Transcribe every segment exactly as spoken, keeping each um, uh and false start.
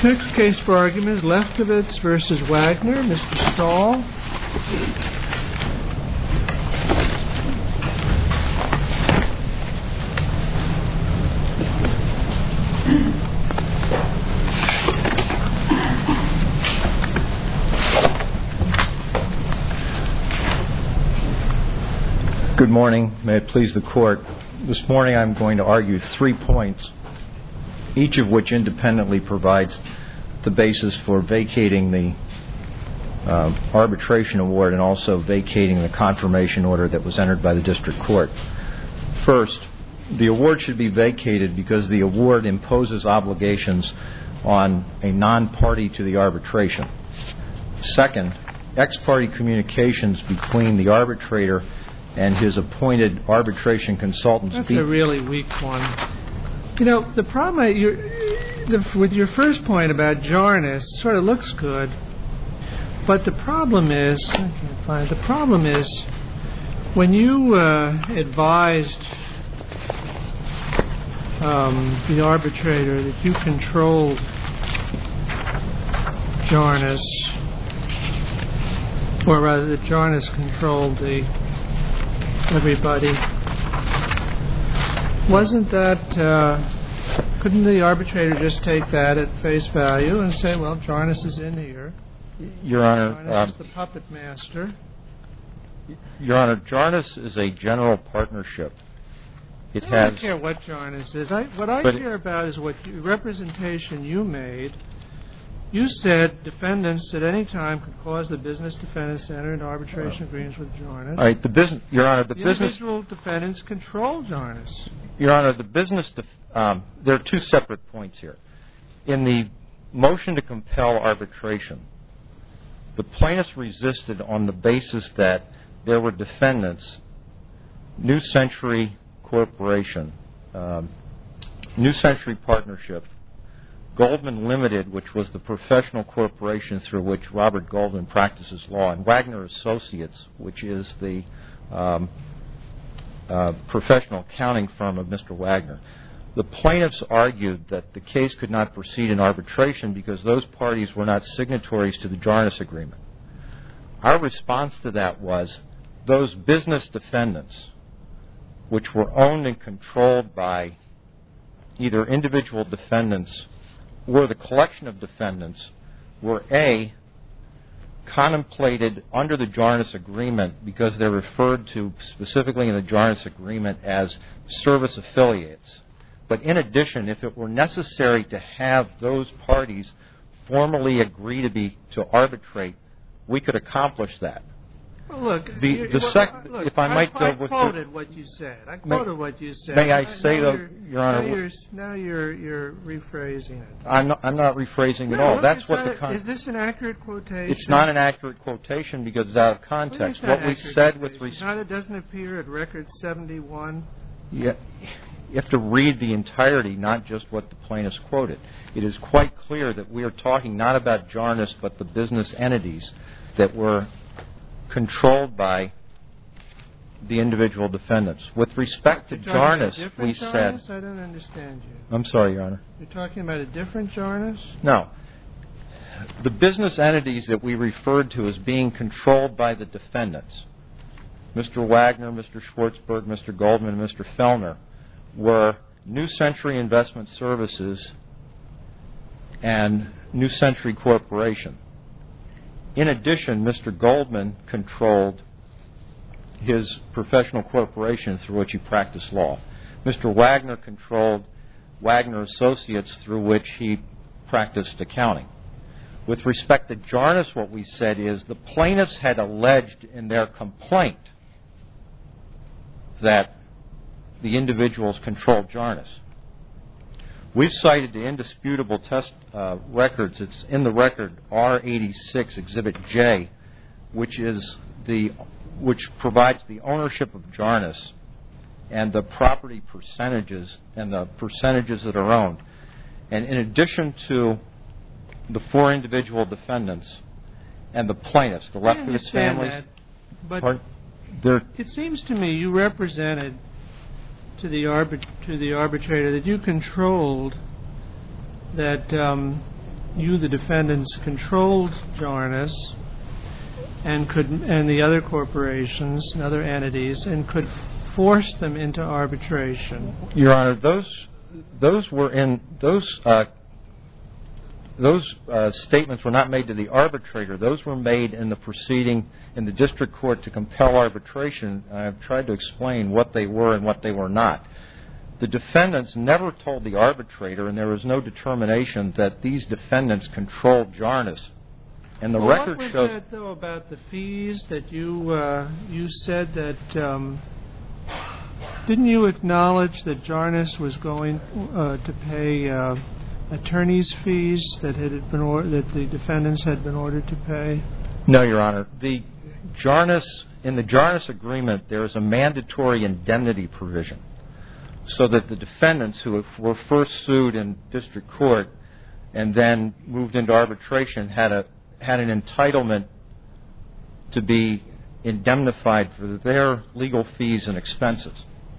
Next case for argument is Lefkowitz versus Wagner. Mister Stahl. Good morning. May it please the Court. This morning I'm going to argue three points, each of which independently provides the basis for vacating the uh, arbitration award and also vacating the confirmation order that was entered by the District Court. First, the award should be vacated because the award imposes obligations on a non-party to the arbitration. Second, ex-party communications between the arbitrator and his appointed arbitration consultants. That's a really weak one. You know, the problem I, you're, the, with your first point about Jarness sort of looks good, but the problem is, I can't find the problem is when you uh, advised um, the arbitrator that you controlled Jarness, or rather that Jarness controlled the everybody. Wasn't that, uh, couldn't the arbitrator just take that at face value and say, well, Jarness is in here. Your Honor, Jarness um, is the puppet master. Your Honor, Jarness is a general partnership. It I has. don't care what Jarness is. I, what I care about is what you, representation you made. You said defendants at any time could cause the business defendants to enter into arbitration agreements with Jarness. All right, the business, Your Honor, the, the business. individual defendants control Jarness. Your Honor, the business. Def, um, there are two separate points here. In the motion to compel arbitration, the plaintiffs resisted on the basis that there were defendants, New Century Corporation, um, New Century Partnership, Goldman Limited, which was the professional corporation through which Robert Goldman practices law, and Wagner Associates, which is the um, uh, professional accounting firm of Mister Wagner. The plaintiffs argued that the case could not proceed in arbitration because those parties were not signatories to the Jarness Agreement. Our response to that was those business defendants, which were owned and controlled by either individual defendants or the collection of defendants, were A, contemplated under the Jarness Agreement because they're referred to specifically in the Jarness Agreement as service affiliates. But in addition, if it were necessary to have those parties formally agree to be to arbitrate, we could accomplish that. Well, look, the, the sec- look, if I might I, go I with quoted the, what you said. I quoted may, what you said. May I say, now though, Your Honor? Now you're, now you're you're rephrasing it. I'm not, I'm not rephrasing no, at all. Look, That's what not, the con- is this an accurate quotation? It's not an accurate quotation because it's out of context. Well, what we said quotation. with respect, it doesn't appear at record seventy-one. Yeah, you have to read the entirety, not just what the plaintiffs quoted. It is quite clear that we are talking not about Jarness, but the business entities that were controlled by the individual defendants. With respect to Jarness, we Jarness? said... I don't understand you. I'm sorry, Your Honor. You're talking about a different Jarness? No. The business entities that we referred to as being controlled by the defendants, Mister Wagner, Mister Schwartzberg, Mister Goldman, and Mister Fellner, were New Century Investment Services and New Century Corporation. In addition, Mister Goldman controlled his professional corporation through which he practiced law. Mister Wagner controlled Wagner Associates through which he practiced accounting. With respect to Jarness, what we said is the plaintiffs had alleged in their complaint that the individuals controlled Jarness. We've cited the indisputable test uh, records. It's in the record R eighty-six, Exhibit J, which is the which provides the ownership of Jarness and the property percentages and the percentages that are owned. And in addition to the four individual defendants and the plaintiffs, the Lefkowitz families, that, but pardon, it seems to me you represented to the arbit- to the arbitrator that you controlled that um, you, the defendants, controlled Jarnus and could, and the other corporations and other entities, and could force them into arbitration. Your Honor, those those were in those uh, those uh, statements were not made to the arbitrator. Those were made in the proceeding in the district court to compel arbitration. I've tried to explain what they were and what they were not. The defendants never told the arbitrator, and there was no determination that these defendants controlled Jarnus. And the well, record what was shows. That, though, about the fees that you uh, you said that um, didn't you acknowledge that Jarnus was going uh, to pay uh, attorneys' fees that had been or- that the defendants had been ordered to pay? No, Your Honor. The Jarnus in the Jarnus agreement, there is a mandatory indemnity provision, so that the defendants who were first sued in district court and then moved into arbitration had a had an entitlement to be indemnified for their legal fees and expenses.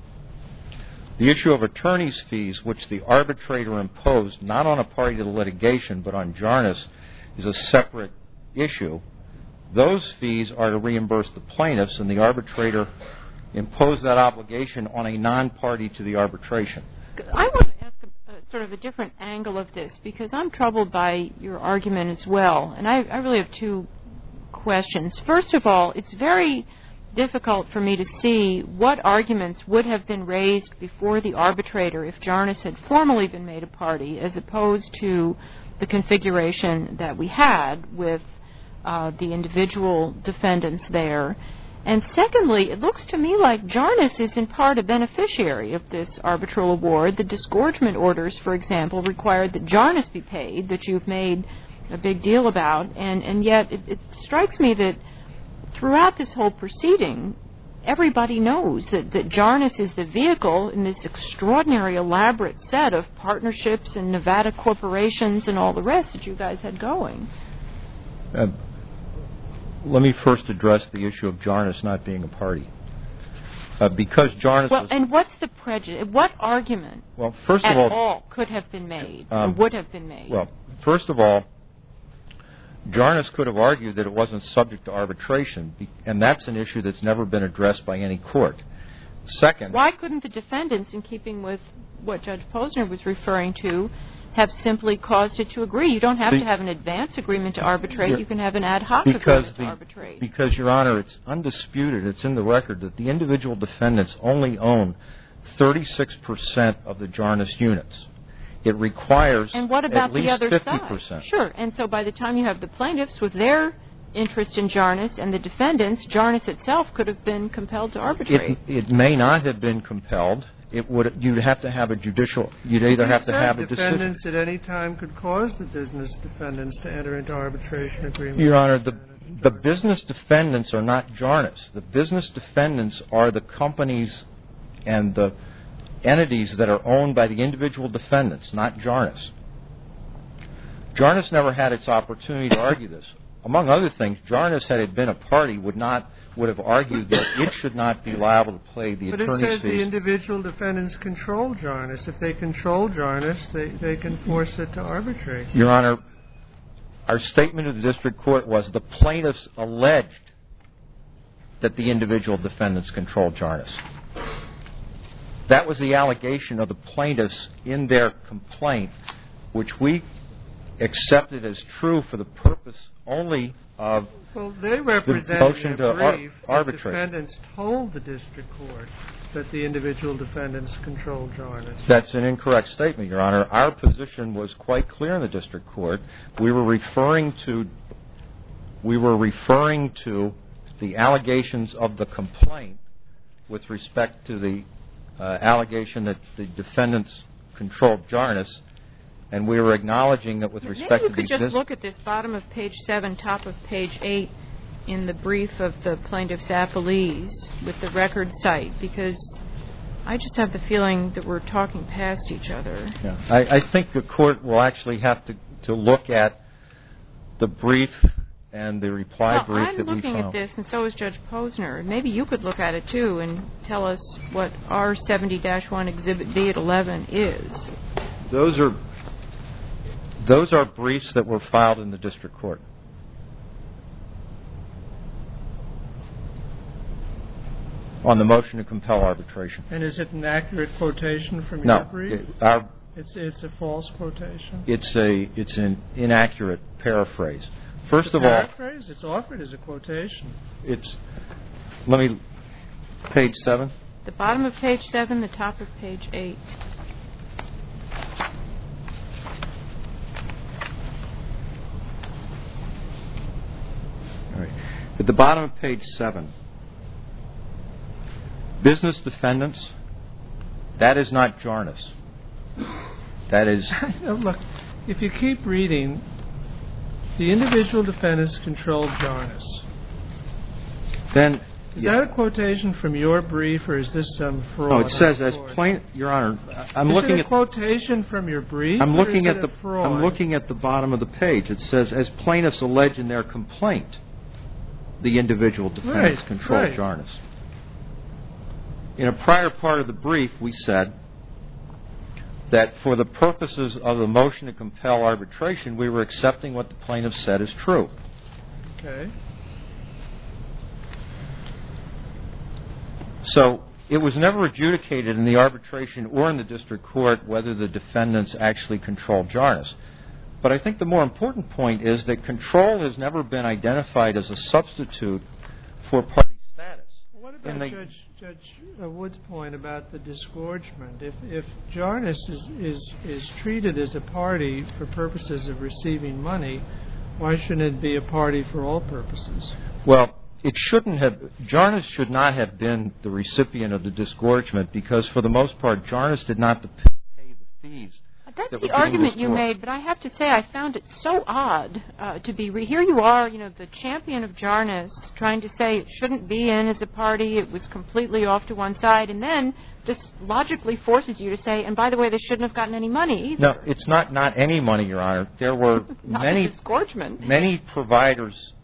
The issue of attorney's fees, which the arbitrator imposed not on a party to the litigation but on Jarnus, is a separate issue. Those fees are to reimburse the plaintiffs, and the arbitrator imposed that obligation on a non-party to the arbitration. I want to ask a, a, sort of a different angle of this, because I'm troubled by your argument as well, and I, I really have two questions. First of all, it's very difficult for me to see what arguments would have been raised before the arbitrator if Jarnus had formally been made a party, as opposed to the configuration that we had with uh, the individual defendants there. And secondly, it looks to me like Jarnus is in part a beneficiary of this arbitral award. The disgorgement orders, for example, required that Jarnus be paid, that you've made a big deal about, and, and yet it, it strikes me that throughout this whole proceeding, everybody knows that, that Jarnus is the vehicle in this extraordinary, elaborate set of partnerships and Nevada corporations and all the rest that you guys had going. Uh, let me first address the issue of Jarnus not being a party. Uh, because Jarnus well, was... and what's the prejudice? What argument well, first at of all, all could have been made um, or would have been made? Well, first of all, Jarnus could have argued that it wasn't subject to arbitration, and that's an issue that's never been addressed by any court. Second... Why couldn't the defendants, in keeping with what Judge Posner was referring to, have simply caused it to agree? You don't have the, to have an advance agreement to arbitrate. You can have an ad hoc because agreement the, to arbitrate. Because, Your Honor, it's undisputed, it's in the record, that the individual defendants only own thirty-six percent of the Jarnus units. It requires and what about at least the other fifty percent. side? Sure. And so by the time you have the plaintiffs with their interest in Jarnus and the defendants, Jarnus itself could have been compelled to arbitrate. It, it may not have been compelled. It would. You'd have to have a judicial. You'd either have to have a decision. Defendants at any time could cause the business defendants to enter into arbitration agreements. Your Honor, the the business defendants are not Jarnus. The business defendants are the companies and the entities that are owned by the individual defendants, not Jarnus. Jarnus never had its opportunity to argue this. Among other things, Jarnus, had it been a party, would not would have argued that it should not be liable to pay the but attorney's fees. But it says the individual defendants control Jarnus. If they control Jarnus, they, they can force it to arbitrate. Your Honor, our statement of the district court was the plaintiffs alleged that the individual defendants controlled Jarnus. That was the allegation of the plaintiffs in their complaint, which we accepted as true for the purpose only of well, they represent the motion to ar- arbitrate. The defendants told the district court that the individual defendants controlled Jarnus. That's an incorrect statement, Your Honor. Our position was quite clear in the district court. We were referring to we were referring to the allegations of the complaint with respect to the uh, allegation that the defendants controlled Jarnus. And we were acknowledging that with respect Maybe you to could the... just exist- look at this bottom of page seven, top of page eight in the brief of the plaintiff's appellees with the record site, because I just have the feeling that we're talking past each other. Yeah. I, I think the court will actually have to, to look at the brief and the reply well, brief I'm that we looking filed. at this, and so is Judge Posner. Maybe you could look at it, too, and tell us what R seventy dash one Exhibit B at eleven is. Those are... Those are briefs that were filed in the district court. On the motion to compel arbitration. And is it an accurate quotation from no, your brief? It, our, it's it's a false quotation. It's a it's an inaccurate paraphrase. First it's a of paraphrase? All, it's offered as a quotation. It's let me page seven. The bottom of page seven, the top of page eight. All right. At the bottom of page seven. Business defendants, that is not Jarnus. That is... Look, if you keep reading, the individual defendants controlled Jarnus. Then... Is yeah. that a quotation from your brief, or is this some fraud? No, it says as plain... Your Honor, I'm is looking it a at... quotation from your brief, I'm looking or is at it the. a fraud? I'm looking at the bottom of the page. It says, as plaintiffs allege in their complaint, the individual defendants right, controlled right. Jarnus. In a prior part of the brief, we said that for the purposes of the motion to compel arbitration, we were accepting what the plaintiff said is true. Okay. So it was never adjudicated in the arbitration or in the district court whether the defendants actually controlled Jarnus. But I think the more important point is that control has never been identified as a substitute for party status. What about the, Judge, Judge uh, Wood's point about the disgorgement? If, if Jarnus is, is, is treated as a party for purposes of receiving money, why shouldn't it be a party for all purposes? Well, it shouldn't have. Jarnus should not have been the recipient of the disgorgement because, for the most part, Jarnus did not pay the fees. That's that the were being argument you restored. made, but I have to say I found it so odd uh, to be. Re- here you are, you know, the champion of Jarnus, trying to say it shouldn't be in as a party. It was completely off to one side, and then this logically forces you to say, and by the way, they shouldn't have gotten any money either. No, it's not not any money, Your Honor. There were not many disgorgement. many providers,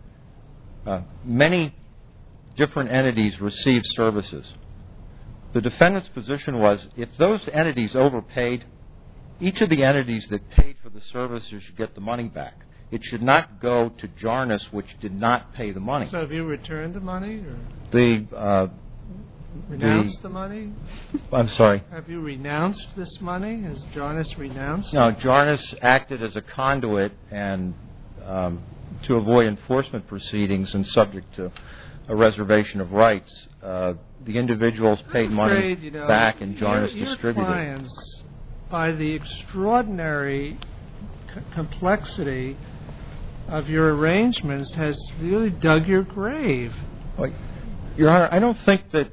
uh, many different entities received services. The defendant's position was if those entities overpaid, each of the entities that paid for the services should get the money back. It should not go to Jarnus, which did not pay the money. So have you returned the money? Or The uh, renounced the, the money? I'm sorry. Have you renounced this money? Has Jarnus renounced? No, Jarnus acted as a conduit and um, to avoid enforcement proceedings and subject to a reservation of rights. Uh, the individuals paid I'm money afraid, you know, back and Jarnus your, your distributed. Clients, by the extraordinary c- complexity of your arrangements, has really dug your grave. Well, Your Honor, I don't think that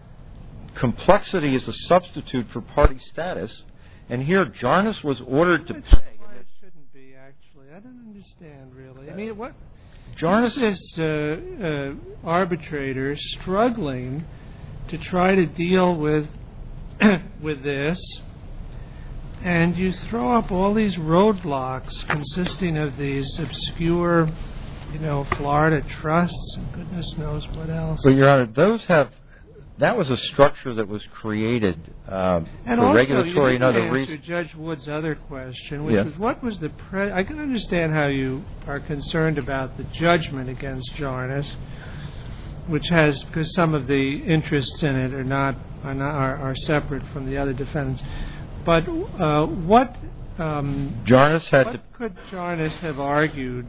complexity is a substitute for party status. And here, Jarnus was ordered to It's pay. why it shouldn't be, actually. I don't understand, really. I mean, what? Jarnus is uh, uh, arbitrator struggling to try to deal with with this, and you throw up all these roadblocks consisting of these obscure, you know, Florida trusts and goodness knows what else. But, Your Honor, those have, that was a structure that was created um, and for also, regulatory you and other answer reasons. Judge Wood's other question, which Yes. was what was the pre- I can understand how you are concerned about the judgment against Jarnus, which has, because some of the interests in it are not are not are, are separate from the other defendants. But uh, what um, Jarnus had what to. could Jarnus have argued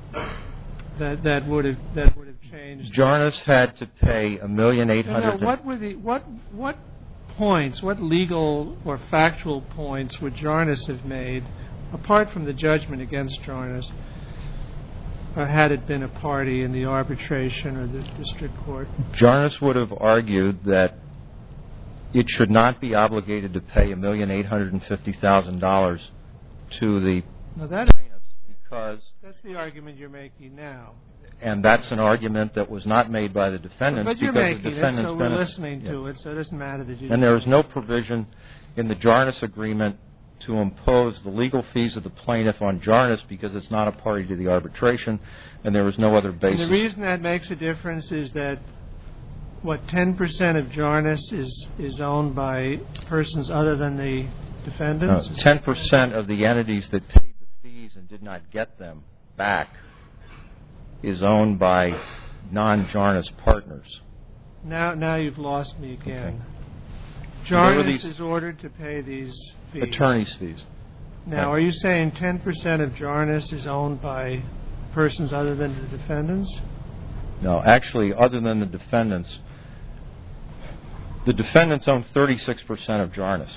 that that would have that would have changed? Jarnus had to pay a million eight No, no, hundred. what were the what what points, what legal or factual points would Jarnus have made, apart from the judgment against Jarnus, or had it been a party in the arbitration or the district court? Jarnus would have argued that it should not be obligated to pay a million eight hundred and fifty thousand dollars to the Now that, plaintiffs because, that's the argument you're making now. and that's an argument that was not made by the defendants But you're because making the it, defendants so we're benefit- listening yeah. to it, so it doesn't matter that you... And there is no provision in the Jarnus agreement to impose the legal fees of the plaintiff on Jarnus because it's not a party to the arbitration, and there was no other basis. And the reason that makes a difference is that, what, ten percent of Jarnus is, is owned by persons other than the defendants? No, ten percent of the entities that paid the and did not get them back is owned by non-Jarness partners. Now, now you've lost me again. Okay. Jarness is ordered to pay these fees. Attorney's fees. Now, are you saying ten percent of Jarness is owned by persons other than the defendants? No, actually, other than the defendants, the defendants own thirty-six percent of Jarness.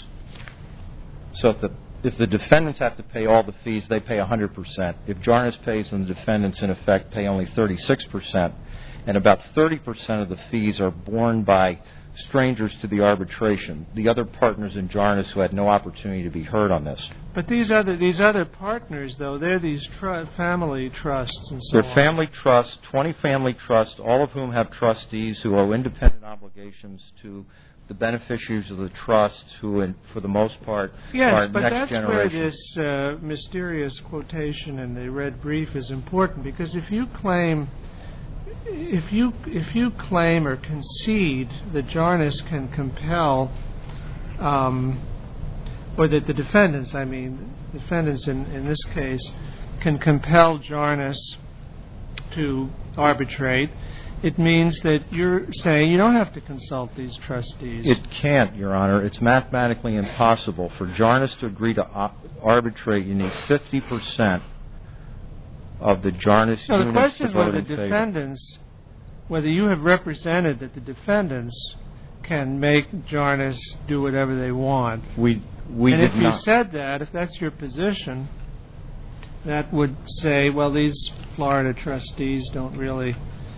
So if the if the defendants have to pay all the fees, they pay one hundred percent. If Jarness pays, then the defendants, in effect, pay only thirty-six percent. And about thirty percent of the fees are borne by strangers to the arbitration, the other partners in Jarness who had no opportunity to be heard on this. But these other these other partners, though, they're these tr- family trusts and so They're on. They're family trusts, twenty family trusts, all of whom have trustees who owe independent obligations to the beneficiaries of the trust, who, in, for the most part, yes, are but next that's generation. where this uh, mysterious quotation in the red brief is important, because if you claim, if you if you claim or concede that Jarness can compel, um, or that the defendants, I mean, defendants in, in this case, can compel Jarness to arbitrate, it means that you're saying you don't have to consult these trustees. It can't, Your Honor. It's mathematically impossible. For Jarness to agree to op- arbitrate, you need fifty percent of the Jarness no, units the question to is vote whether in favor. defendants, whether you have represented that the defendants can make Jarness do whatever they want. We we and did if you not. said that, if that's your position, that would say, well, these Florida trustees don't really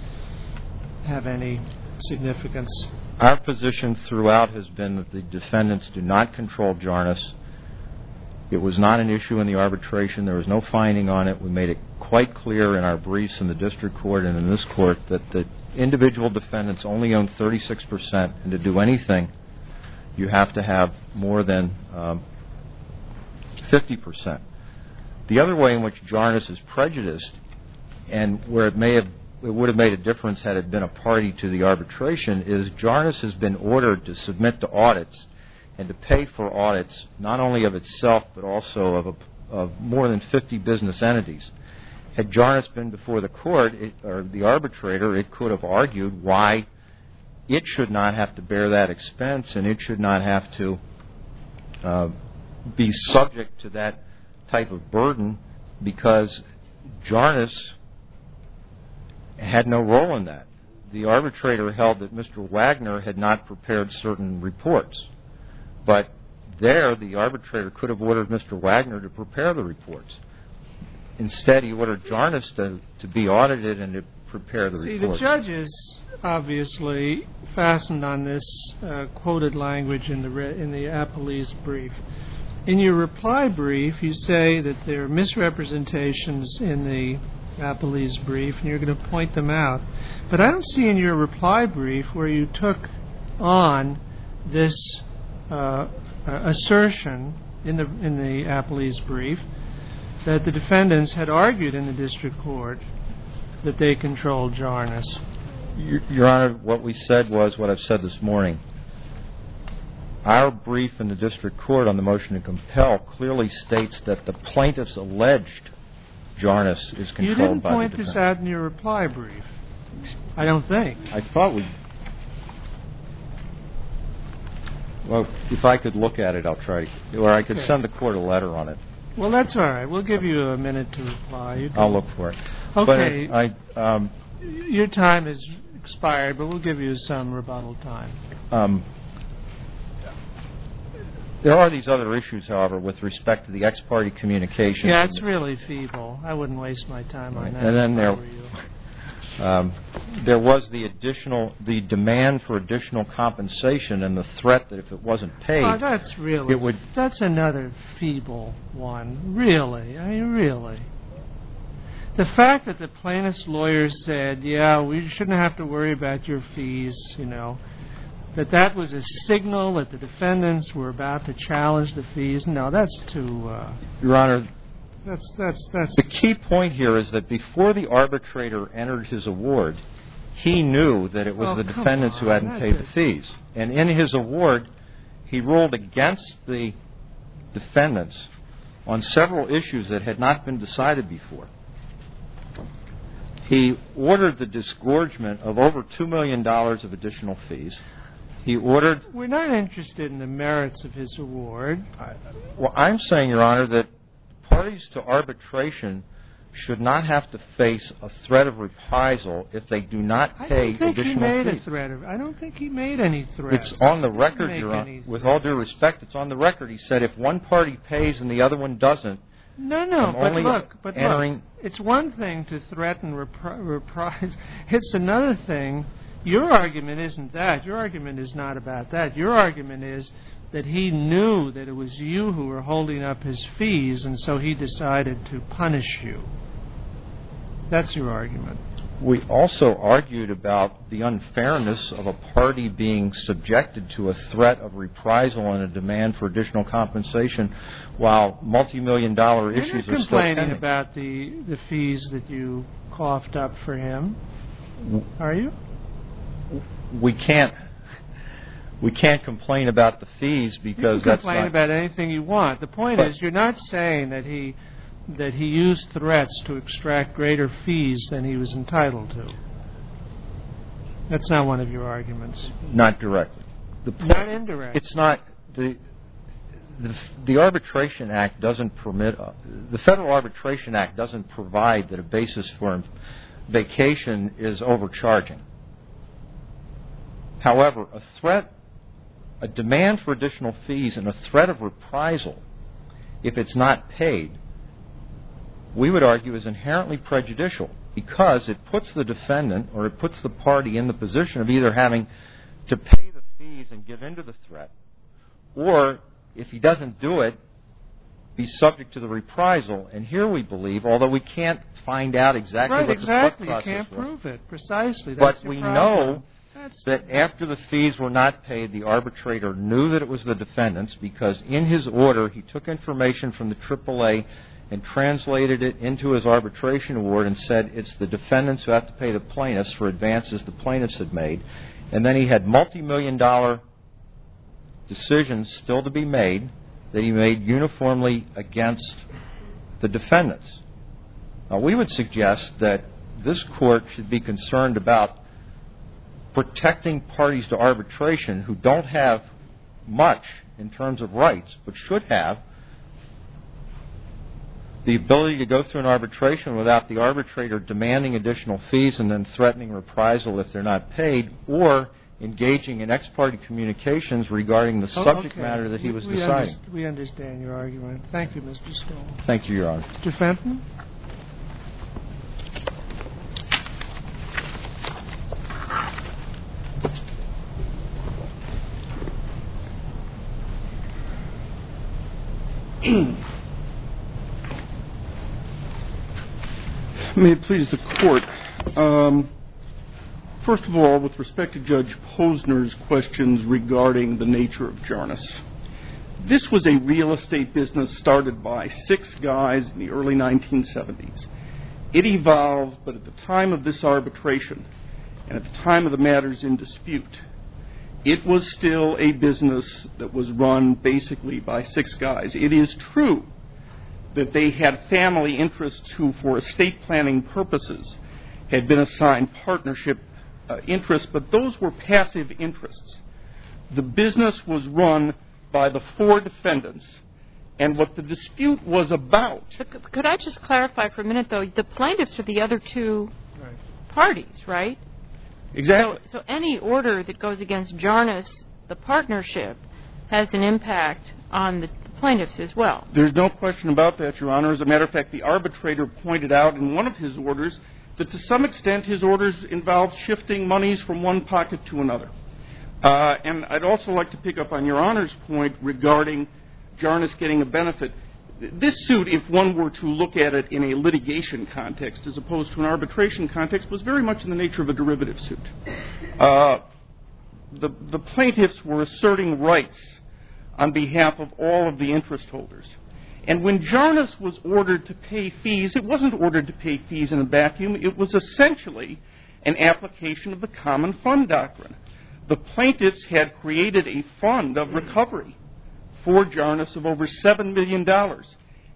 have any significance. Our position throughout has been that the defendants do not control Jarness. It was not an issue in the arbitration. There was no finding on it. We made it quite clear in our briefs in the district court and in this court that the individual defendants only own thirty-six percent, and to do anything, you have to have more than um, fifty percent. The other way in which Jarness is prejudiced, and where it may have it would have made a difference had it been a party to the arbitration, is Jarness has been ordered to submit to audits and to pay for audits not only of itself but also of, a, of more than fifty business entities. Had Jarness been before the court it, or the arbitrator, it could have argued why it should not have to bear that expense and it should not have to uh, be subject to that type of burden, because Jarness had no role in that. The arbitrator held that Mister Wagner had not prepared certain reports. But there, the arbitrator could have ordered Mister Wagner to prepare the reports. Instead, he ordered Jarness to, to be audited and to prepare the See, reports. See, the judges obviously fastened on this uh, quoted language in the re- in the appellee's brief. In your reply brief, you say that there are misrepresentations in the appellee's brief, and you're going to point them out. But I don't see in your reply brief where you took on this uh, assertion in the in the appellee's brief that the defendants had argued in the district court that they controlled Jarness. Your, Your Honor, what we said was what I've said this morning. Our brief in the district court on the motion to compel clearly states that the plaintiff's alleged Jarness is controlled by the defendant. You didn't point this out in your reply brief, I don't think. I thought we... Well, if I could look at it, I'll try to... Or I could okay. send the court a letter on it. Well, that's all right. We'll give you a minute to reply. You can... I'll look for it. Okay. But I, I, um, your time has expired, but we'll give you some rebuttal time. Um, there are these other issues, however, with respect to the ex-party communications. Yeah, it's really feeble. I wouldn't waste my time on that. And then there, um, there was the additional, the demand for additional compensation and the threat that if it wasn't paid, oh, that's really, it would. That's another feeble one. Really, I mean, really. The fact that the plaintiff's lawyers said, "Yeah, we shouldn't have to worry about your fees," you know, that that was a signal that the defendants were about to challenge the fees. No, that's too. Uh, Your Honor. That's that's that's. The key point here is that before the arbitrator entered his award, he knew that it was oh, the defendants on, who hadn't paid the fees. And in his award, he ruled against the defendants on several issues that had not been decided before. He ordered the disgorgement of over two million dollars of additional fees. He ordered... We're not interested in the merits of his award. I, well, I'm saying, Your Honor, that parties to arbitration should not have to face a threat of reprisal if they do not pay additional fees. I don't think he made a threat of... I don't think he made any threats. It's on the record, Your Honor. With all due respect, it's on the record. He said if one party pays and the other one doesn't, No, no, I'm but only look, but entering... look, it's one thing to threaten repri- reprise. It's another thing. Your argument isn't that. Your argument is not about that. Your argument is that he knew that it was you who were holding up his fees, and so he decided to punish you. That's your argument. We also argued about the unfairness of a party being subjected to a threat of reprisal and a demand for additional compensation while multi-million dollar You're issues not are still pending. complaining about the, the fees that you coughed up for him, are you? We can't we can't complain about the fees because you can that's complain not... about anything you want. The point But- is, you're not saying that he that he used threats to extract greater fees than he was entitled to. That's not one of your arguments. Not directly. The point, Not indirect. It's not the, the the Arbitration Act doesn't permit uh, the Federal Arbitration Act doesn't provide that a basis for vacation is overcharging. However, a threat, a demand for additional fees, and a threat of reprisal, if it's not paid, we would argue is inherently prejudicial because it puts the defendant or it puts the party in the position of either having to pay the fees and give in to the threat, or if he doesn't do it, be subject to the reprisal. And here we believe, although we can't find out exactly right, what exactly. the thought process You can't was, prove it precisely. That's but your we problem. know That's that after the fees were not paid, the arbitrator knew that it was the defendant's because in his order he took information from the triple A and translated it into his arbitration award and said it's the defendants who have to pay the plaintiffs for advances the plaintiffs had made. And then he had multi-million dollar decisions still to be made that he made uniformly against the defendants. Now, we would suggest that this court should be concerned about protecting parties to arbitration who don't have much in terms of rights, but should have the ability to go through an arbitration without the arbitrator demanding additional fees and then threatening reprisal if they're not paid, or engaging in ex-party communications regarding the Oh, subject okay. matter that he We- was we deciding. underst- we understand your argument. Thank you, Mister Stoll. Thank you, Your Honor. Mister Fenton? May it please the Court. Um, first of all, with respect to Judge Posner's questions regarding the nature of Jarness, this was a real estate business started by six guys in the early nineteen seventies. It evolved, but at the time of this arbitration and at the time of the matters in dispute, it was still a business that was run basically by six guys. It is true that they had family interests who, for estate planning purposes, had been assigned partnership uh, interests, but those were passive interests. The business was run by the four defendants, and what the dispute was about... But could I just clarify for a minute, though? The plaintiffs are the other two Right. parties, right? Exactly. So, so any order that goes against Jarness, the partnership, has an impact on the plaintiffs as well. There's no question about that, Your Honor. As a matter of fact, the arbitrator pointed out in one of his orders that to some extent his orders involved shifting monies from one pocket to another. Uh, and I'd also like to pick up on Your Honor's point regarding Jarness getting a benefit. This suit, if one were to look at it in a litigation context as opposed to an arbitration context, was very much in the nature of a derivative suit. Uh, the, the plaintiffs were asserting rights on behalf of all of the interest holders. And when Jarness was ordered to pay fees, it wasn't ordered to pay fees in a vacuum. It was essentially an application of the common fund doctrine. The plaintiffs had created a fund of recovery for Jarness of over seven million dollars.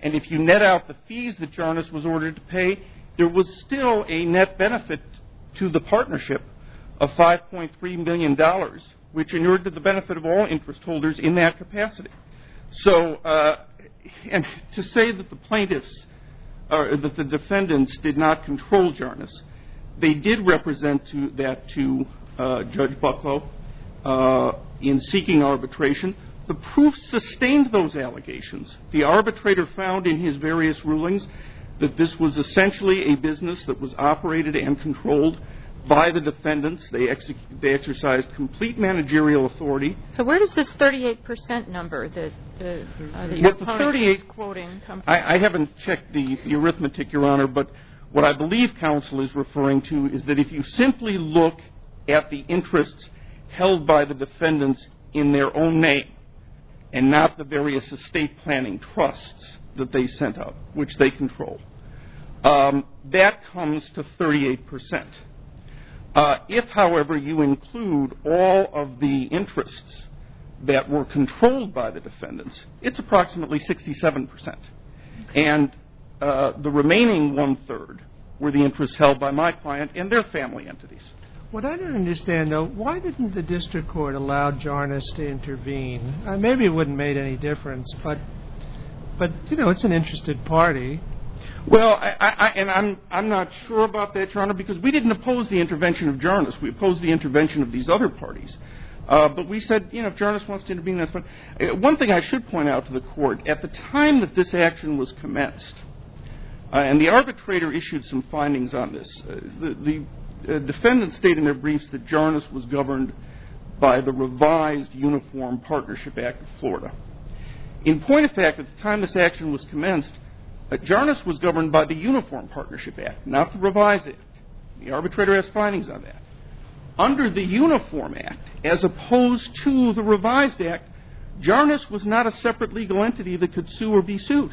and if you net out the fees that Jarness was ordered to pay, there was still a net benefit to the partnership of five point three million dollars, which inured to the benefit of all interest holders in that capacity. So, uh, and to say that the plaintiffs, or that the defendants did not control Jarness, they did represent to that to uh, Judge Bucklow uh, in seeking arbitration. The proof sustained those allegations. The arbitrator found in his various rulings that this was essentially a business that was operated and controlled by the defendants. They, exec- they exercised complete managerial authority. So where does this thirty-eight percent number that, the, uh, that your What the opponent thirty-eight is quoting come from? I, I haven't checked the, the arithmetic, Your Honor, but what I believe counsel is referring to is that if you simply look at the interests held by the defendants in their own name and not the various estate planning trusts that they sent out, which they control, um, that comes to thirty-eight percent. Uh, if, however, you include all of the interests that were controlled by the defendants, it's approximately sixty-seven percent. And uh, the remaining one-third were the interests held by my client and their family entities. What I don't understand, though, why didn't the district court allow Jarness to intervene? Uh, maybe it wouldn't have made any difference, but, but you know, it's an interested party. Well, I, I, and I'm I'm not sure about that, Your Honor, because we didn't oppose the intervention of Jarness. We opposed the intervention of these other parties. Uh, but we said, you know, if Jarness wants to intervene, that's fine. Uh, one thing I should point out to the court, at the time that this action was commenced, uh, and the arbitrator issued some findings on this, uh, the, the uh, defendants state in their briefs that Jarness was governed by the revised Uniform Partnership Act of Florida. In point of fact, at the time this action was commenced, Uh, Jarness was governed by the Uniform Partnership Act, not the Revised Act. The arbitrator has findings on that. Under the Uniform Act, as opposed to the Revised Act, Jarness was not a separate legal entity that could sue or be sued.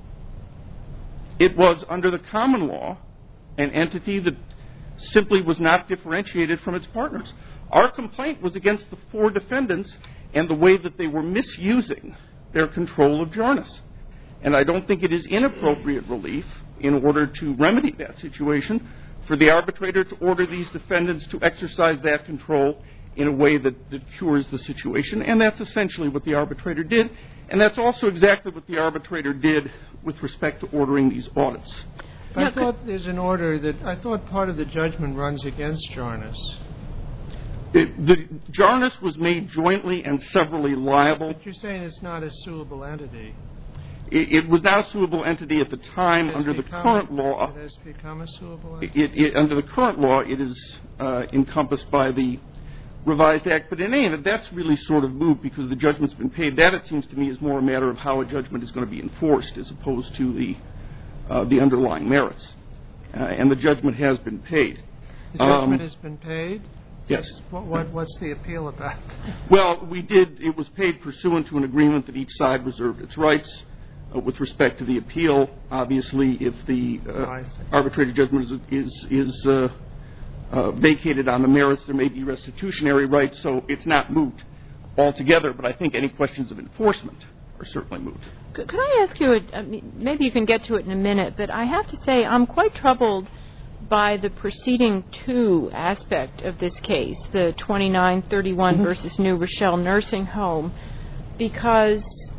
It was, under the common law, an entity that simply was not differentiated from its partners. Our complaint was against the four defendants and the way that they were misusing their control of Jarness. And I don't think it is inappropriate relief, in order to remedy that situation, for the arbitrator to order these defendants to exercise that control in a way that, that cures the situation. And that's essentially what the arbitrator did. And that's also exactly what the arbitrator did with respect to ordering these audits. I thought there's an order that, I thought part of the judgment runs against Jarness. It, the, Jarness was made jointly and severally liable. But you're saying it's not a suable entity. It, it was not a suable entity at the time under the current law. It has become a suable entity? It, it, under the current law, it is uh, encompassed by the Revised Act. But in any event, that's really sort of moot because the judgment's been paid. That, it seems to me, is more a matter of how a judgment is going to be enforced as opposed to the uh, the underlying merits. Uh, and the judgment has been paid. The judgment um, has been paid? Yes. What, what, what's the appeal about? Well, we did. It was paid pursuant to an agreement that each side reserved its rights. Uh, with respect to the appeal, obviously, if the uh, arbitrator judgment is is, is uh, uh, vacated on the merits, there may be restitutionary rights, so it's not moot altogether. But I think any questions of enforcement are certainly moot. Could, could I ask you, a, I mean, maybe you can get to it in a minute, but I have to say I'm quite troubled by the proceeding two aspect of this case, the twenty-nine thirty-one mm-hmm. versus New Rochelle Nursing Home, because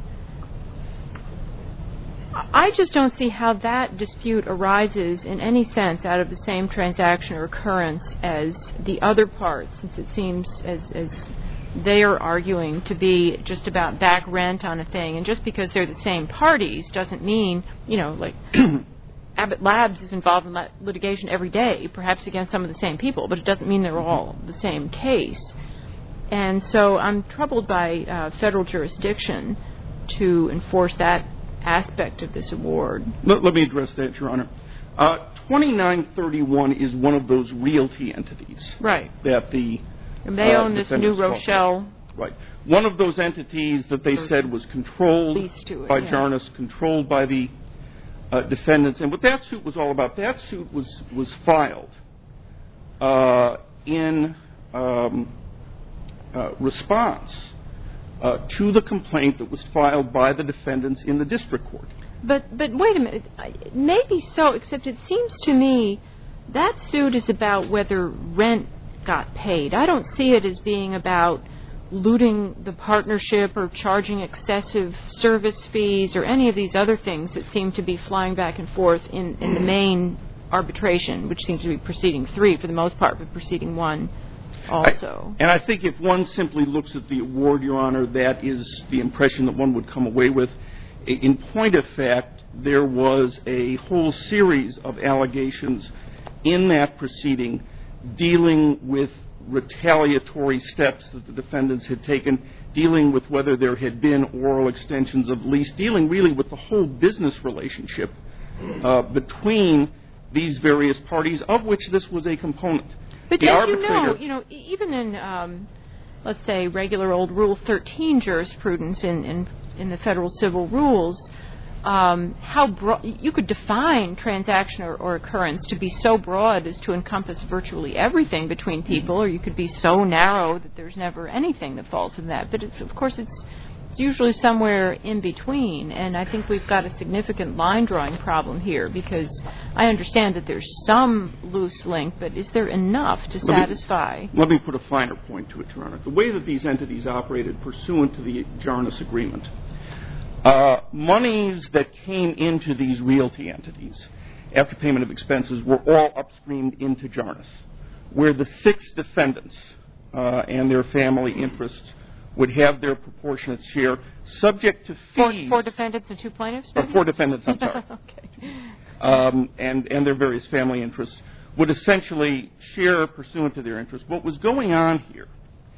I just don't see how that dispute arises in any sense out of the same transaction or occurrence as the other part, since it seems as, as they are arguing to be just about back rent on a thing. And just because they're the same parties doesn't mean, you know, like Abbott Labs is involved in litigation every day, perhaps against some of the same people, but it doesn't mean they're all the same case. And so I'm troubled by uh, federal jurisdiction to enforce that aspect of this award. Let, let me address that, Your Honor. Uh, twenty-nine thirty-one is one of those realty entities. Right. That the And they uh, own this New Rochelle. Right. One of those entities that they said was controlled it, by yeah. Jarness, controlled by the uh, defendants. And what that suit was all about, that suit was, was filed uh, in um, uh, response Uh, to the complaint that was filed by the defendants in the district court. But but wait a minute. Maybe so, except it seems to me that suit is about whether rent got paid. I don't see it as being about looting the partnership or charging excessive service fees or any of these other things that seem to be flying back and forth in, in the main arbitration, which seems to be proceeding three for the most part, but proceeding one also. I, and I think if one simply looks at the award, Your Honor, that is the impression that one would come away with. In point of fact, there was a whole series of allegations in that proceeding dealing with retaliatory steps that the defendants had taken, dealing with whether there had been oral extensions of lease, dealing really with the whole business relationship uh, between these various parties, of which this was a component. But the as you arbitrator, know, you know, even in, um, let's say, regular old Rule thirteen jurisprudence in, in, in the federal civil rules, Um, how broad you could define transaction or, or occurrence to be so broad as to encompass virtually everything between people, or you could be so narrow that there's never anything that falls in that. But it's, of course, it's, it's usually somewhere in between, and I think we've got a significant line drawing problem here because I understand that there's some loose link, but is there enough to let satisfy? Me, let me put a finer point to it, Your Honor. The way that these entities operated pursuant to the Jarness Agreement, Uh, monies that came into these realty entities after payment of expenses were all upstreamed into Jarness, where the six defendants uh, and their family interests would have their proportionate share, subject to fees. Four, four defendants and two plaintiffs? Or four defendants, I'm sorry. Okay. Um, and, and their various family interests would essentially share pursuant to their interests. What was going on here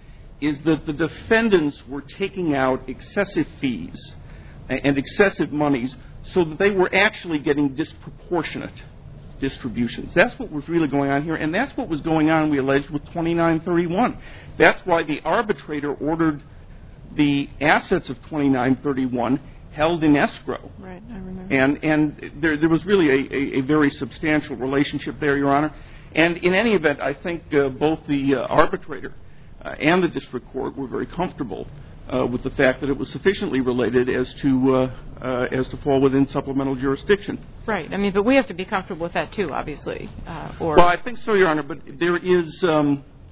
is that the defendants were taking out excessive fees and excessive monies so that they were actually getting disproportionate distributions. That's what was really going on here, and that's what was going on, we alleged, with twenty-nine thirty-one. That's why the arbitrator ordered the assets of twenty-nine thirty-one held in escrow. Right, I remember. And, and there, there was really a, a, a very substantial relationship there, Your Honor. And in any event, I think uh, both the uh, arbitrator uh, and the district court were very comfortable Uh, with the fact that it was sufficiently related as to uh, uh, as to fall within supplemental jurisdiction. Right. I mean, but we have to be comfortable with that too, obviously. Uh, or well, I think so, Your Honor. But there is um,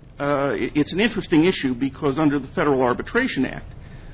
uh, it's an interesting issue because under the Federal Arbitration Act,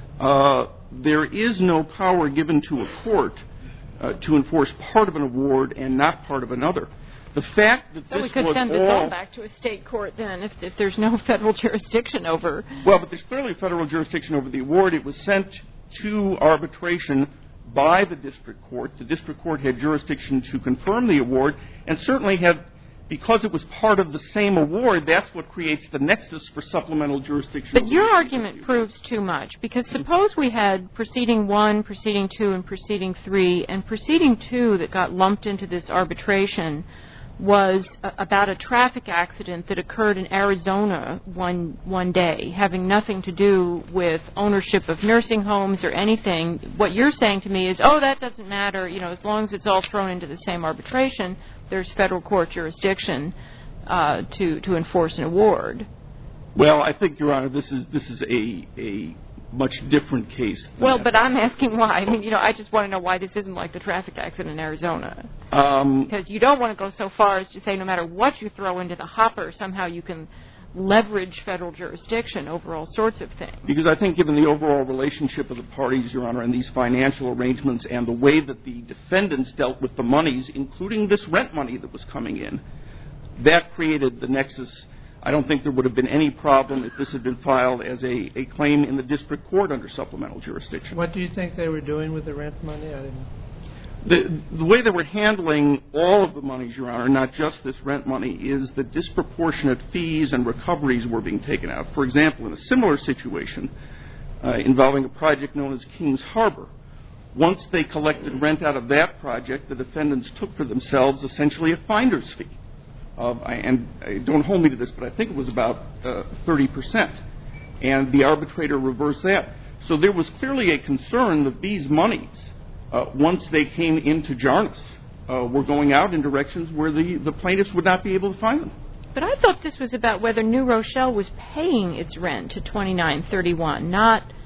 uh, there is no power given to a court uh, to enforce part of an award and not part of another. The fact that so this we could was send this all, all back to a state court then if, if there's no federal jurisdiction over. Well, but there's clearly federal jurisdiction over the award. It was sent to arbitration by the district court. The district court had jurisdiction to confirm the award and certainly had, because it was part of the same award, that's what creates the nexus for supplemental jurisdiction. But your argument proves too much because suppose we had proceeding one, proceeding two, and proceeding three, and proceeding two that got lumped into this arbitration was a, about a traffic accident that occurred in Arizona one one day, having nothing to do with ownership of nursing homes or anything. What you're saying to me is, oh, that doesn't matter. You know, as long as it's all thrown into the same arbitration, there's federal court jurisdiction uh, to to enforce an award. Well, I think, Your Honor, this is this is a a much different case. Well, that. but I'm asking why. I mean, you know, I just want to know why this isn't like the traffic accident in Arizona. Um, because you don't want to go so far as to say no matter what you throw into the hopper, somehow you can leverage federal jurisdiction over all sorts of things. Because I think given the overall relationship of the parties, Your Honor, and these financial arrangements and the way that the defendants dealt with the monies, including this rent money that was coming in, that created the nexus. I don't think there would have been any problem if this had been filed as a, a claim in the district court under supplemental jurisdiction. What do you think they were doing with the rent money? I didn't know. The, the way they were handling all of the monies, Your Honor, not just this rent money, is that disproportionate fees and recoveries were being taken out. For example, in a similar situation uh, involving a project known as Kings Harbor, once they collected rent out of that project, the defendants took for themselves essentially a finder's fee. Of, and uh, don't hold me to this, but I think it was about uh, thirty percent. And the arbitrator reversed that. So there was clearly a concern that these monies, uh, once they came into Jarness, uh, were going out in directions where the, the plaintiffs would not be able to find them. But I thought this was about whether New Rochelle was paying its rent to twenty-nine thirty-one, not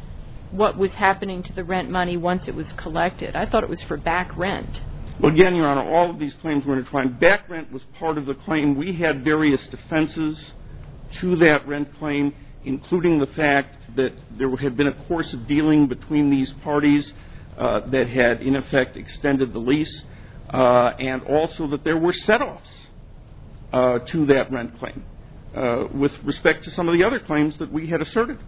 what was happening to the rent money once it was collected. I thought it was for back rent. Well, again, Your Honor, all of these claims were intertwined. Back rent was part of the claim. We had various defenses to that rent claim, including the fact that there had been a course of dealing between these parties uh, that had, in effect, extended the lease, uh, and also that there were set-offs uh, to that rent claim uh, with respect to some of the other claims that we had asserted.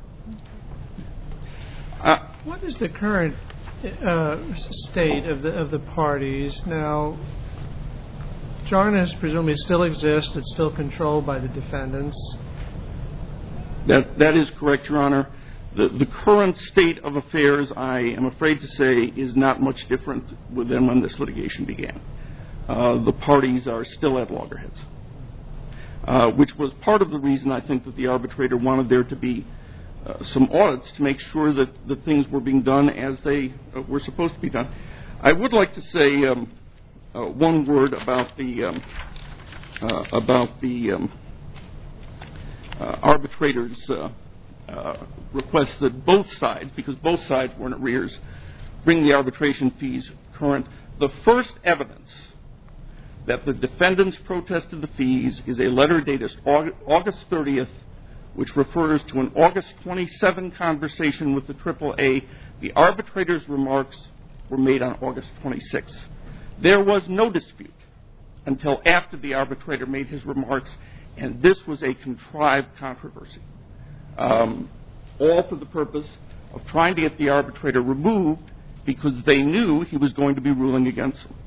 Uh, what is the current uh, state of the of the parties now? Jarness presumably still exists. It's still controlled by the defendants. That that is correct, Your Honor. The the current state of affairs, I am afraid to say, is not much different than when this litigation began. Uh, the parties are still at loggerheads, uh, which was part of the reason I think that the arbitrator wanted there to be uh, some audits to make sure that, that things were being done as they uh, were supposed to be done. I would like to say um, uh, one word about the um, uh, about the um, uh, arbitrator's uh, uh, request that both sides, because both sides were in arrears, bring the arbitration fees current. The first evidence that the defendants protested the fees is a letter dated August thirtieth, which refers to an August twenty-seventh conversation with the triple A. The arbitrator's remarks were made on August twenty-sixth. There was no dispute until after the arbitrator made his remarks, and this was a contrived controversy, um, all for the purpose of trying to get the arbitrator removed because they knew he was going to be ruling against them.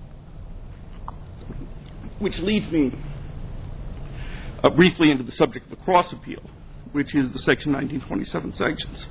Which leads me uh, briefly into the subject of the cross appeal, which is the Section nineteen twenty-seven sanctions.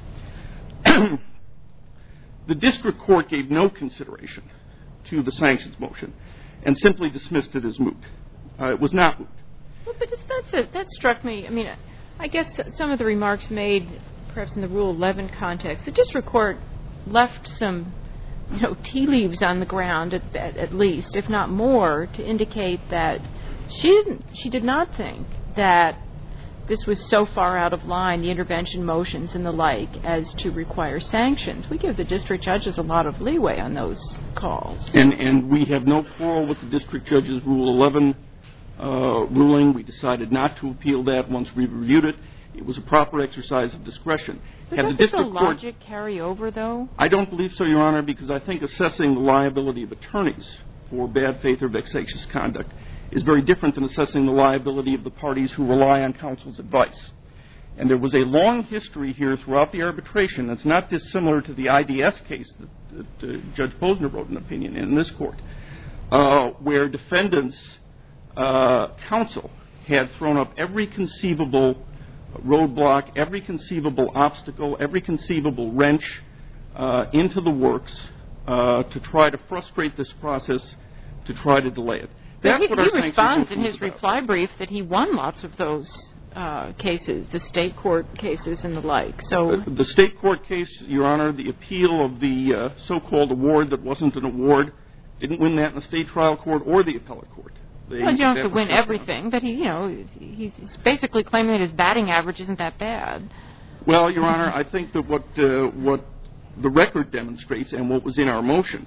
The district court gave no consideration to the sanctions motion and simply dismissed it as moot. Uh, it was not moot. Well, but that's a, that struck me. I mean, I guess some of the remarks made, perhaps in the Rule eleven context, the district court left some, you know, tea leaves on the ground at, at, at least, if not more, to indicate that she didn't, she did not think that this was so far out of line, the intervention motions and the like, as to require sanctions. We give the district judges a lot of leeway on those calls. And, and we have no quarrel with the district judge's Rule eleven uh, ruling. We decided not to appeal that once we reviewed it. It was a proper exercise of discretion. But Had the doesn't district the logic court, carry over, though? I don't believe so, Your Honor, because I think assessing the liability of attorneys for bad faith or vexatious conduct is very different than assessing the liability of the parties who rely on counsel's advice. And there was a long history here throughout the arbitration that's not dissimilar to the I D S case that, that uh, Judge Posner wrote an opinion in, in this court, uh, where defendants' uh, counsel had thrown up every conceivable roadblock, every conceivable obstacle, every conceivable wrench uh, into the works uh, to try to frustrate this process, to try to delay it. That's he, what our he responds in his about. reply brief that he won lots of those uh, cases, the state court cases and the like. So uh, the state court case, Your Honor, the appeal of the uh, so-called award that wasn't an award, didn't win that in the state trial court or the appellate court. They, well, you don't have to win everything, down. But he, you know, he's basically claiming that his batting average isn't that bad. Well, Your Honor, I think that what uh, what the record demonstrates and what was in our motion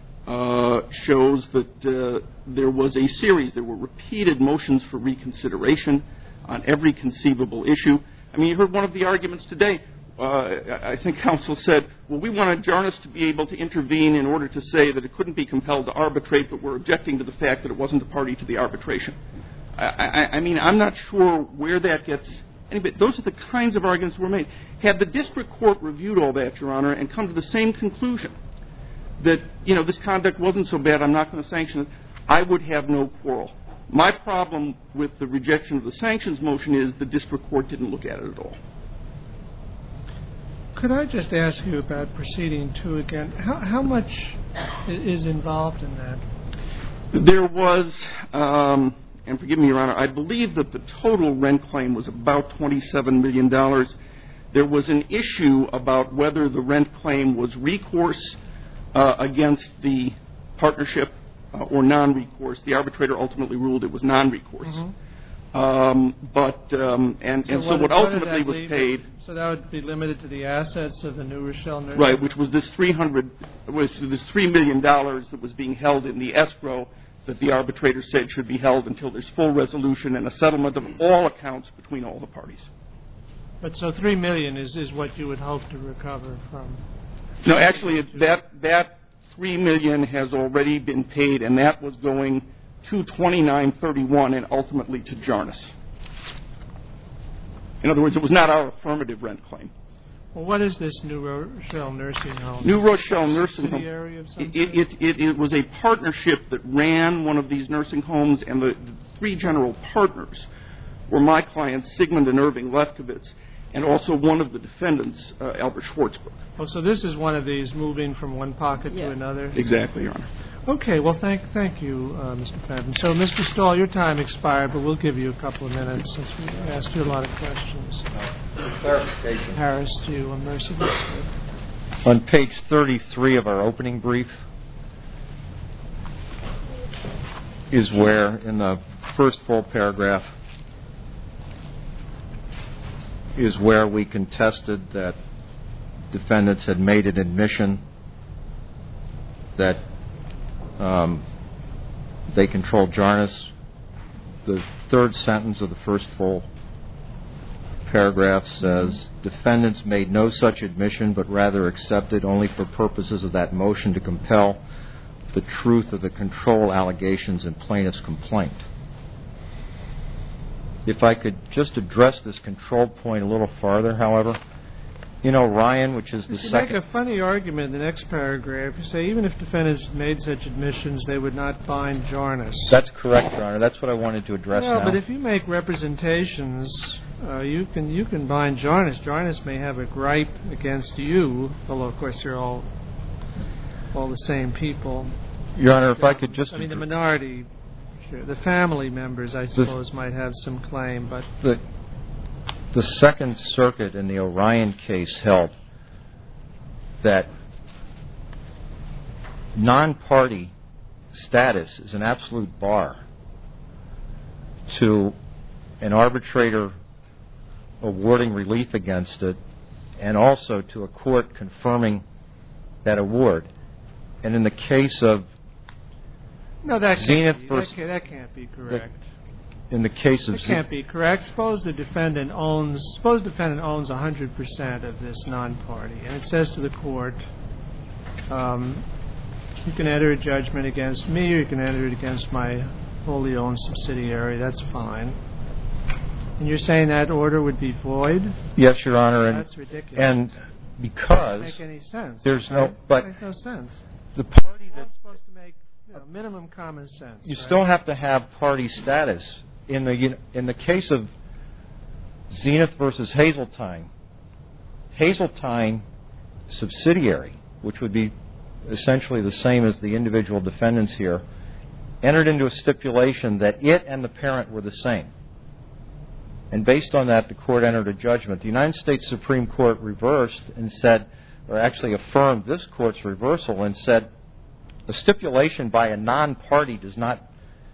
uh, shows that uh, there was a series. There were repeated motions for reconsideration on every conceivable issue. I mean, you heard one of the arguments today. Uh, I think counsel said, well, we wanted Jarness to be able to intervene in order to say that it couldn't be compelled to arbitrate, but we're objecting to the fact that it wasn't a party to the arbitration. I, I, I mean, I'm not sure where that gets anybody. Those are the kinds of arguments that were made. Had the district court reviewed all that, Your Honor, and come to the same conclusion that, you know, this conduct wasn't so bad, I'm not going to sanction it, I would have no quarrel. My problem with the rejection of the sanctions motion is the district court didn't look at it at all. Could I just ask you about proceeding two again? How, how much is involved in that? There was, um, and forgive me, Your Honor, I believe that the total rent claim was about twenty-seven million dollars. There was an issue about whether the rent claim was recourse uh, against the partnership uh, or non-recourse. The arbitrator ultimately ruled it was non-recourse. Mm-hmm. Um, but um, and, So and so what, what what ultimately did that was leave paid, it? So that would be limited to the assets of the New Rochelle nursing right, home? which was this three hundred was this three million dollars that was being held in the escrow that the arbitrator said should be held until there's full resolution and a settlement of all accounts between all the parties. But so three million is, is what you would hope to recover from? No, actually, it, that that three million has already been paid, and that was going to twenty-nine thirty-one and ultimately to Jarnes. In other words, it was not our affirmative rent claim. Well, what is this New Rochelle nursing home? New Rochelle Nursing Home. Subsidiary of some It, it, it, it was a partnership that ran one of these nursing homes, and the, the three general partners were my clients, Sigmund and Irving Lefkowitz, and also one of the defendants, uh, Albert Schwartzberg. Oh, so this is one of these moving from one pocket Yeah. to another? Exactly, Your Honor. Okay, well, thank thank you, uh, Mister Fenton. So, Mister Stahl, your time expired, but we'll give you a couple of minutes since we asked you a lot of questions. Clarification. Harris to uh, Merciless. On page thirty-three of our opening brief is where, in the first full paragraph, is where we contested that defendants had made an admission that um, they controlled Jarnes. The third sentence of the first full paragraph says, defendants made no such admission but rather accepted only for purposes of that motion to compel the truth of the control allegations in plaintiff's complaint. If I could just address this control point a little farther, however, in Orion, which is the you second... make a funny argument in the next paragraph. You say even if defendants made such admissions, they would not bind Jarnes. That's correct, Your Honor. That's what I wanted to address well, now. but if you make representations, uh, you can you can bind Jarnes. Jarnes may have a gripe against you, although of course you're all all the same people. Your Honor, if I could just... I mean, the minority, sure, the family members, I suppose, might have some claim, but... The, the Second Circuit in the Orion case held that non-party status is an absolute bar to an arbitrator awarding relief against it, and also to a court confirming that award. And in the case of No, that Zenith can't be, versus- that, can't, that can't be correct. in the case of That can't be correct. Suppose the defendant owns suppose the defendant owns one hundred percent of this non-party, and it says to the court, um, you can enter a judgment against me, or you can enter it against my wholly owned subsidiary. That's fine. And you're saying that order would be void? Yes, Your Honor, and That's ridiculous. and because doesn't make any sense. there's no, right? but It makes no sense. the party It's that supposed to make you know, minimum common sense. you right? still have to have party status in the in the case of Zenith versus Hazeltine. Hazeltine subsidiary, which would be essentially the same as the individual defendants here, entered into a stipulation that it and the parent were the same. And based on that, the court entered a judgment. The United States Supreme Court reversed and said, or actually affirmed this court's reversal and said, a stipulation by a non-party does not,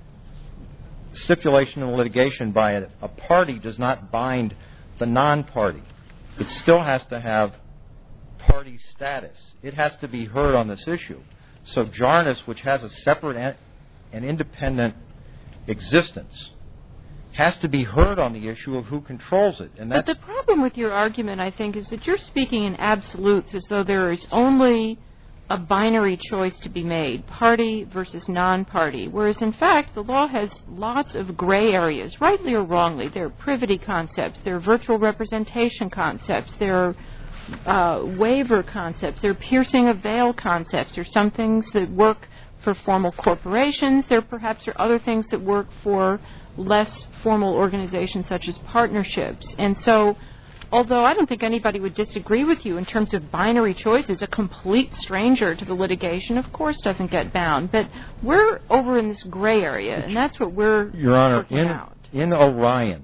stipulation in litigation by a, a party does not bind the non-party. It still has to have party status. It has to be heard on this issue. So Jarnes, which has a separate and independent existence, has to be heard on the issue of who controls it. And that's but the problem with your argument, I think, is that you're speaking in absolutes as though there is only a binary choice to be made, party versus non-party, whereas in fact the law has lots of gray areas, rightly or wrongly. There are privity concepts, there are virtual representation concepts, there are uh, waiver concepts, there are piercing of veil concepts, there are some things that work for formal corporations, there perhaps are other things that work for less formal organizations such as partnerships. And so, although I don't think anybody would disagree with you in terms of binary choices, a complete stranger to the litigation, of course, doesn't get bound. But we're over in this gray area, and that's what we're Your Honor, working in, out. in Orion,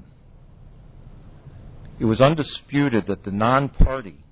it was undisputed that the non-party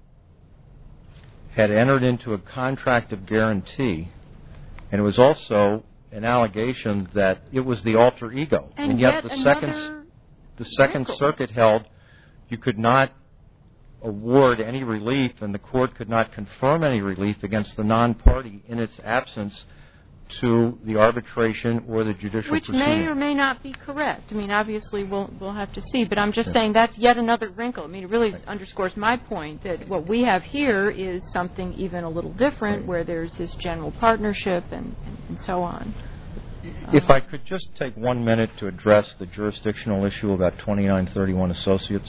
had entered into a contract of guarantee, and it was also an allegation that it was the alter ego. And, and yet, yet the another second The Second Circuit held you could not award any relief, and the court could not confirm any relief against the non-party in its absence to the arbitration or the judicial Which proceeding. may or may not be correct. I mean, obviously, we'll we'll have to see. But I'm just yeah. saying that's yet another wrinkle. I mean, it really right. underscores my point that what we have here is something even a little different, right. where there's this general partnership and, and, and so on. If uh, I could just take one minute to address the jurisdictional issue about twenty-nine thirty-one Associates.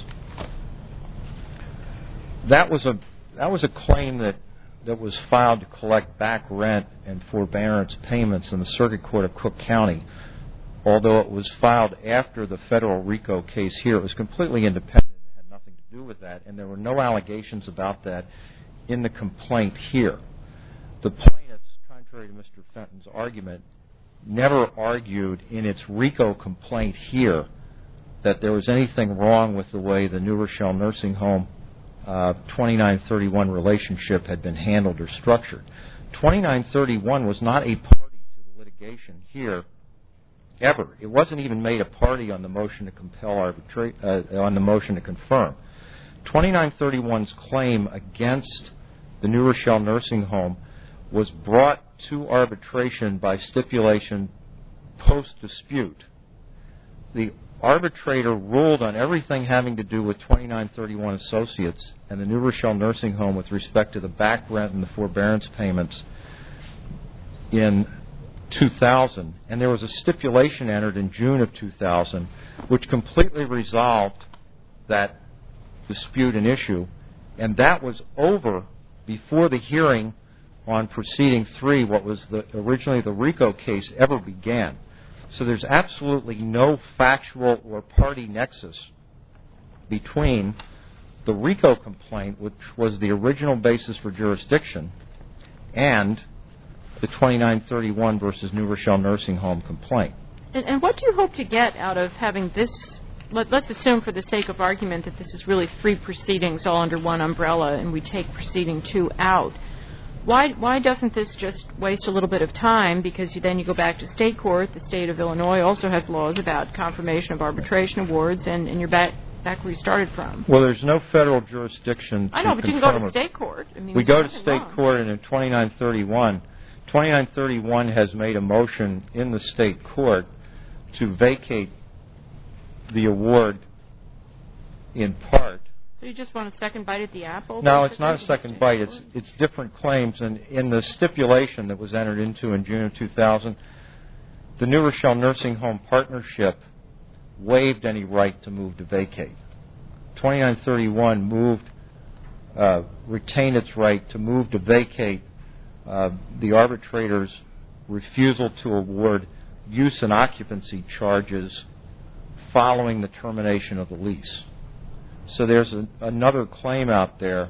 That was a that was a claim that that was filed to collect back rent and forbearance payments in the Circuit Court of Cook County. Although it was filed after the federal RICO case here, it was completely independent. It had nothing to do with that, and there were no allegations about that in the complaint here. The plaintiffs, contrary to Mister Fenton's argument, never argued in its RICO complaint here that there was anything wrong with the way the New Rochelle Nursing Home Uh, twenty-nine thirty-one relationship had been handled or structured. twenty-nine thirty-one was not a party to the litigation here ever. It wasn't even made a party on the motion to compel arbitrate uh, on the motion to confirm. twenty-nine thirty-one's claim against the New Rochelle Nursing Home was brought to arbitration by stipulation post-dispute. The arbitrator ruled on everything having to do with twenty-nine thirty-one Associates and the New Rochelle Nursing Home with respect to the back rent and the forbearance payments in two thousand. And there was a stipulation entered in June of two thousand which completely resolved that dispute and issue. And that was over before the hearing on Proceeding three, what was the, originally the RICO case, ever began. So there's absolutely no factual or party nexus between the RICO complaint, which was the original basis for jurisdiction, and the twenty-nine thirty-one versus New Rochelle Nursing Home complaint. And, and what do you hope to get out of having this? Let, let's assume for the sake of argument that this is really three proceedings all under one umbrella and we take Proceeding two out. Why why doesn't this just waste a little bit of time? Because you, then you go back to state court. The state of Illinois also has laws about confirmation of arbitration awards, and, and you're back back where you started from. Well, there's no federal jurisdiction. I know, but you can go to state court. I mean, we go to state wrong. court, and in twenty-nine thirty-one, twenty-nine thirty-one has made a motion in the state court to vacate the award in part. So you just want a second bite at the apple? No, it's not a second bite. It's it's different claims. And in the stipulation that was entered into in June of two thousand, the New Rochelle Nursing Home Partnership waived any right to move to vacate. twenty-nine thirty-one moved, uh, retained its right to move to vacate uh, the arbitrator's refusal to award use and occupancy charges following the termination of the lease. So there's a, another claim out there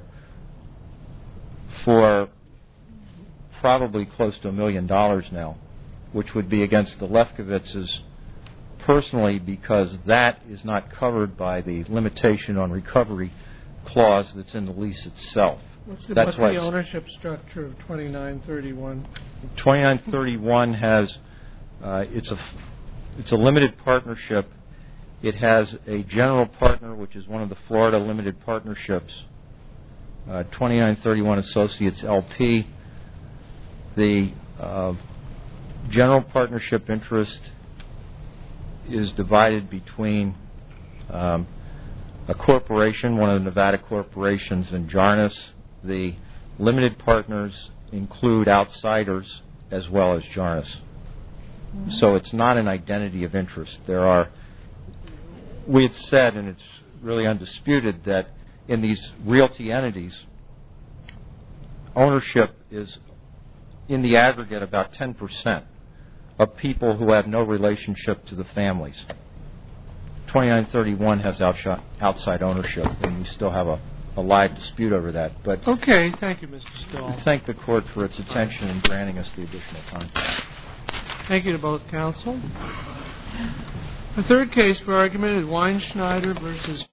for probably close to a million dollars now, which would be against the Lefkovitzes personally, because that is not covered by the limitation on recovery clause that's in the lease itself. What's the, that's what's the ownership structure of twenty-nine thirty-one? twenty-nine thirty-one has uh, it's a it's a limited partnership. It has a general partner, which is one of the Florida limited partnerships, uh, twenty-nine thirty-one Associates L P. The uh, general partnership interest is divided between um, a corporation, one of the Nevada corporations, and Jarnis. The limited partners include outsiders as well as Jarnis. Mm-hmm. So it's not an identity of interest. There are We had said, and it's really undisputed, that in these realty entities, ownership is, in the aggregate, about ten percent of people who have no relationship to the families. twenty-nine thirty-one has outside ownership, and we still have a, a live dispute over that. But okay, thank you, Mister Stoll. We thank the Court for its attention in granting us the additional time. Thank you to both counsel. The third case for argument is Weinschneider versus